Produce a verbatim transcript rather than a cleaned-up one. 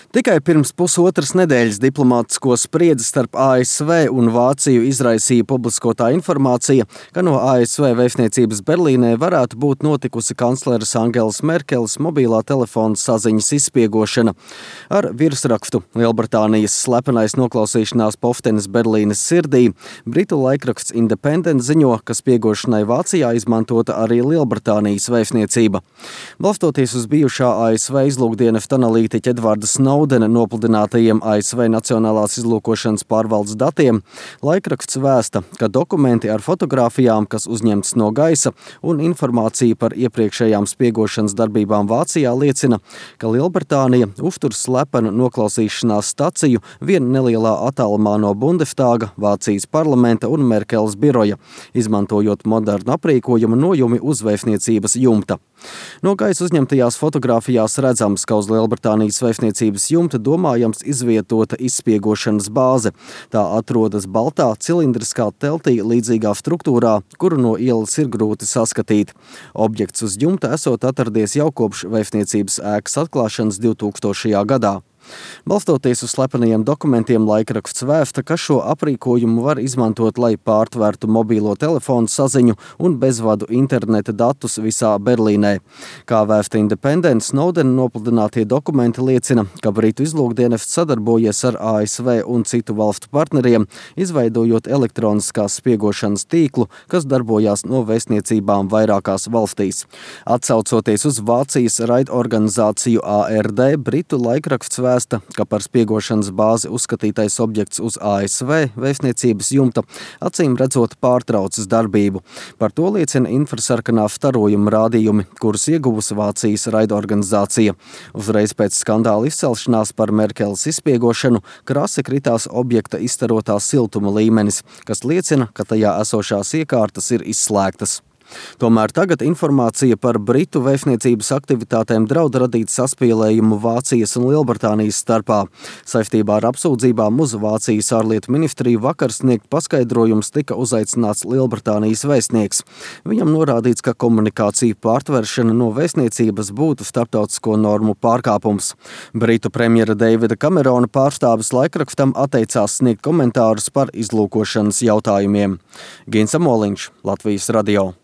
Tikai pirms pusotras nedēļas diplomātisko spriedzi starp A S V un Vāciju izraisīja publiskotā informācija, ka no A S V vēstniecības Berlīnē varētu būt notikusi kancleres Angelas Merkeles mobilā telefona saziņas izspiegošana. Ar virsrakstu Lielbritānijas slepenais noklausīšanās poftenis Berlīnes sirdī britu laikraksts Independent ziņo, ka spiegošanai Vācijā izmantota arī Lielbritānijas vēstniecība. Balstoties uz bijušā A S V izlūkdienesta analītiķa Edvarda Snowdena nopludinātajiem A S V Nacionālās izlūkošanas pārvaldes datiem, laikraksts vēsta, ka dokumenti ar fotogrāfijām, kas uzņemts no gaisa, un informācija par iepriekšējām spiegošanas darbībām Vācijā liecina, ka Lielbritānija uztur slepenu noklausīšanās staciju vien nelielā attālumā no Bundestāga, Vācijas parlamenta un Merkeles biroja, izmantojot modernu aprīkojumu nojumi uz vēstniecības jumta. No gaisa uzņemtajās fotogrāfijās redzams, ka uz Lielbritānijas vēstniecības jumta domājams izvietota izspiegošanas bāze. Tā atrodas baltā, cilindriskā teltī līdzīgā struktūrā, kuru no ielas ir grūti saskatīt. Objekts uz jumta esot atradies jau kopš vēstniecības ēkas atklāšanas divtūkstošajā gadā. Balstoties uz slepenajiem dokumentiem, laikraksts vēsta, ka šo aprīkojumu var izmantot, lai pārtvērtu mobīlo telefonu saziņu un bezvadu interneta datus visā Berlīnē. Kā vēsta Independent, Snowdena nopludinātie dokumenti liecina, ka Britu izlūkdienests sadarbojies ar A S V un citu valstu partneriem, izveidojot elektroniskās spiegošanas tīklu, kas darbojās no vēstniecībām vairākās valstīs. Atsaucoties uz Vācijas raidorganizāciju A R D, Britu laikraksts vēsta, ka par spiegošanas bāzi uzskatītais objekts uz A S V vēstniecības jumta acīm redzot pārtraucis darbību. Par to liecina infrasarkanā starojuma rādījumi, kurus ieguvusi Vācijas raidorganizācija. Uzreiz pēc skandāla izcelšanās par Merkeles izspiegošanu krasi kritās objekta izstarotā siltuma līmenis, kas liecina, ka tajā esošās iekārtas ir izslēgtas. Tomēr tagad informācija par Britu vēstniecības aktivitātēm draud radīt saspīlējumu Vācijas un Lielbritānijas starpā. Saistībā ar apsūdzībām uz Vācijas ārlietu ministriju vakar sniegt paskaidrojums tika uzaicināts Lielbritānijas vēstnieks. Viņam norādīts, ka komunikāciju pārtveršana no vēstniecības būtu starptautisko normu pārkāpums. Britu premjera Deivida Kamerona pārstāvis laikrakstam atteicās sniegt komentārus par izlūkošanas jautājumiem. Gins Amoliņš, Latvijas radio.